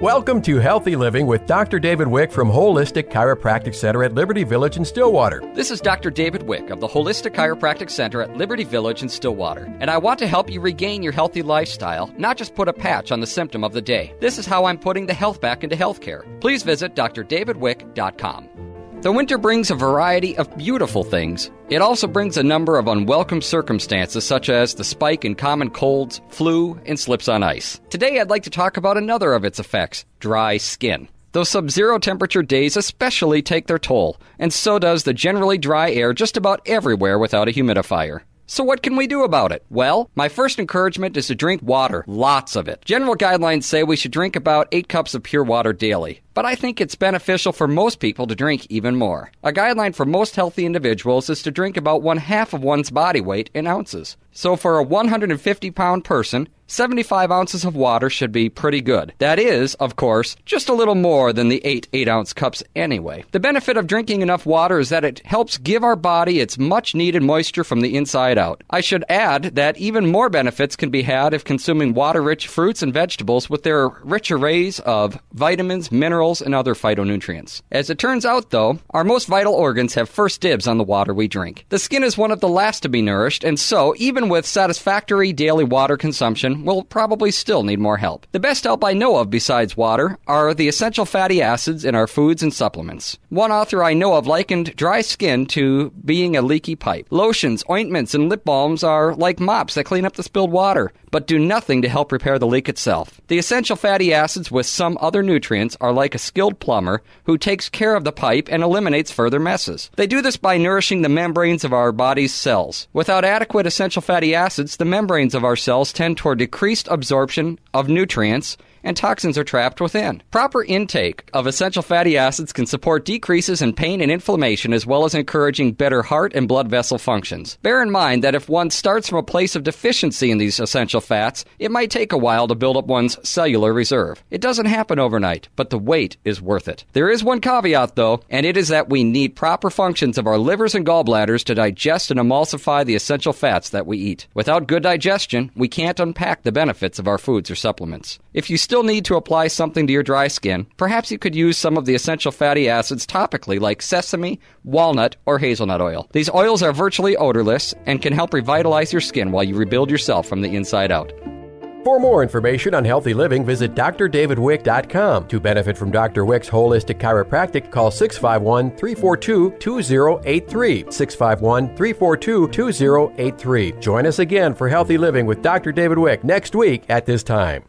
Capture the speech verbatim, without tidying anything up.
Welcome to Healthy Living with Doctor David Wick from Holistic Chiropractic Center at Liberty Village in Stillwater. This is Doctor David Wick of the Holistic Chiropractic Center at Liberty Village in Stillwater, and I want to help you regain your healthy lifestyle, not just put a patch on the symptom of the day. This is how I'm putting the health back into healthcare. Please visit d r david wick dot com. The winter brings a variety of beautiful things. It also brings a number of unwelcome circumstances, such as the spike in common colds, flu, and slips on ice. Today, I'd like to talk about another of its effects, dry skin. Those sub-zero temperature days especially take their toll, and so does the generally dry air just about everywhere without a humidifier. So what can we do about it? Well, my first encouragement is to drink water, lots of it. General guidelines say we should drink about eight cups of pure water daily, but I think it's beneficial for most people to drink even more. A guideline for most healthy individuals is to drink about one half of one's body weight in ounces. So for a one hundred fifty pound person, seventy-five ounces of water should be pretty good. That is, of course, just a little more than the eight eight-ounce cups anyway. The benefit of drinking enough water is that it helps give our body its much-needed moisture from the inside out. I should add that even more benefits can be had if consuming water-rich fruits and vegetables with their rich arrays of vitamins, minerals, and other phytonutrients. As it turns out, though, our most vital organs have first dibs on the water we drink. The skin is one of the last to be nourished, and so, even with satisfactory daily water consumption, we'll probably still need more help. The best help I know of besides water are the essential fatty acids in our foods and supplements. One author I know of likened dry skin to being a leaky pipe. Lotions, ointments, and lip balms are like mops that clean up the spilled water, but do nothing to help repair the leak itself. The essential fatty acids with some other nutrients are like a skilled plumber who takes care of the pipe and eliminates further messes. They do this by nourishing the membranes of our body's cells. Without adequate essential fatty acids, the membranes of our cells tend toward decreased absorption of nutrients, and toxins are trapped within. Proper intake of essential fatty acids can support decreases in pain and inflammation, as well as encouraging better heart and blood vessel functions. Bear in mind that if one starts from a place of deficiency in these essential fats, it might take a while to build up one's cellular reserve. It doesn't happen overnight, but the wait is worth it. There is one caveat, though, and it is that we need proper functions of our livers and gallbladders to digest and emulsify the essential fats that we eat. Without good digestion, we can't unpack the benefits of our foods or supplements. If you still need to apply something to your dry skin, perhaps you could use some of the essential fatty acids topically, like sesame, walnut, or hazelnut oil. These oils are virtually odorless and can help revitalize your skin while you rebuild yourself from the inside out. For more information on healthy living, visit d r david wick dot com. To benefit from Doctor Wick's Holistic Chiropractic, call six five one, three four two, two zero eight three, six five one, three four two, two zero eight three. Join us again for Healthy Living with Doctor David Wick next week at this time.